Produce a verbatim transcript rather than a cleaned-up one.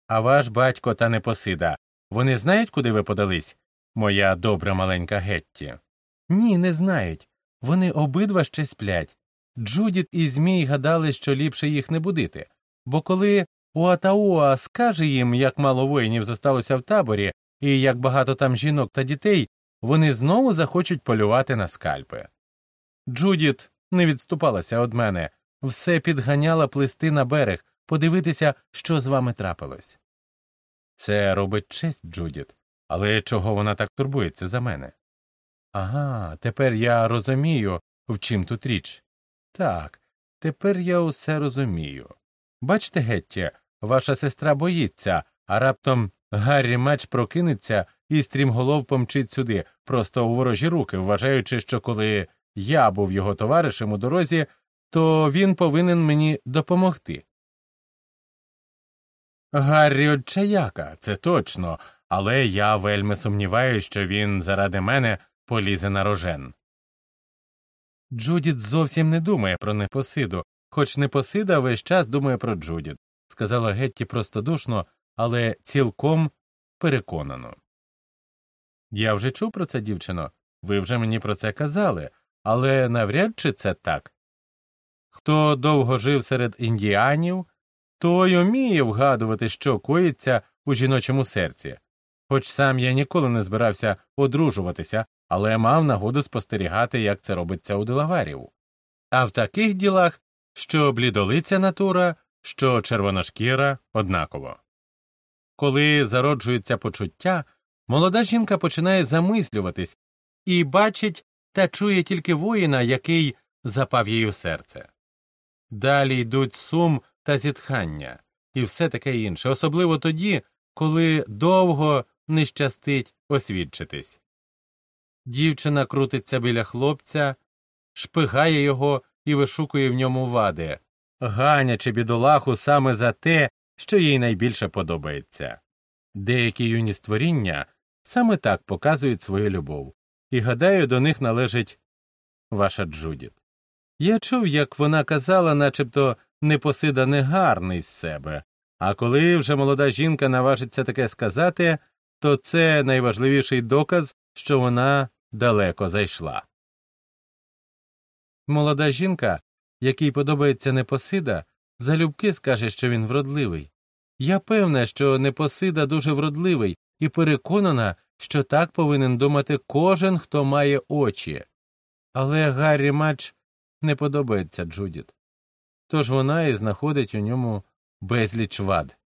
А ваш батько та Непосида, вони знають, куди ви подались, моя добра маленька Гетті? Ні, не знають. Вони обидва ще сплять. Джудіт і Змій гадали, що ліпше їх не будити, бо коли Уатауа скаже їм, як мало воїнів зосталося в таборі і як багато там жінок та дітей, вони знову захочуть полювати на скальпи. Джудіт не відступалася від мене, все підганяла плисти на берег, подивитися, що з вами трапилось. Це робить честь, Джудіт, але чого вона так турбується за мене? Ага, тепер я розумію, в чим тут річ. Так, тепер я усе розумію. Бачте, Гетті, ваша сестра боїться, а раптом Гаррі Мадж прокинеться і стрімголов помчить сюди, просто у ворожі руки, вважаючи, що коли я був його товаришем у дорозі, то він повинен мені допомогти. Гаррі одчаяка, це точно, але я вельми сумніваюся, що він заради мене полізе на рожен. Джудіт зовсім не думає про Непосиду, хоч Непосида весь час думає про Джудіт, сказала Гетті простодушно, але цілком переконано. Я вже чув про це, дівчино, ви вже мені про це казали, але навряд чи це так. Хто довго жив серед індіанів, той уміє вгадувати, що коїться у жіночому серці. Хоч сам я ніколи не збирався одружуватися, але мав нагоду спостерігати, як це робиться у делаварів. А в таких ділах, що блідолиця натура, що червоношкіра – однаково. Коли зароджується почуття, молода жінка починає замислюватись і бачить та чує тільки воїна, який запав їй у серце. Далі йдуть сум та зітхання, і все таке інше, особливо тоді, коли довго не щастить освідчитись. Дівчина крутиться біля хлопця, шпигає його і вишукує в ньому вади, ганячи бідолаху саме за те, що їй найбільше подобається. Деякі юні створіння саме так показують свою любов, і, гадаю, до них належить ваша Джудіт. Я чув, як вона казала, начебто Непосида негарний з себе, а коли вже молода жінка наважиться таке сказати, то це найважливіший доказ, що вона далеко зайшла. Молода жінка, якій подобається Непосида, залюбки скаже, що він вродливий. Я певна, що Непосида дуже вродливий і переконана, що так повинен думати кожен, хто має очі. Але Гаррі Мадж не подобається Джудіт. Тож вона і знаходить у ньому безліч вад.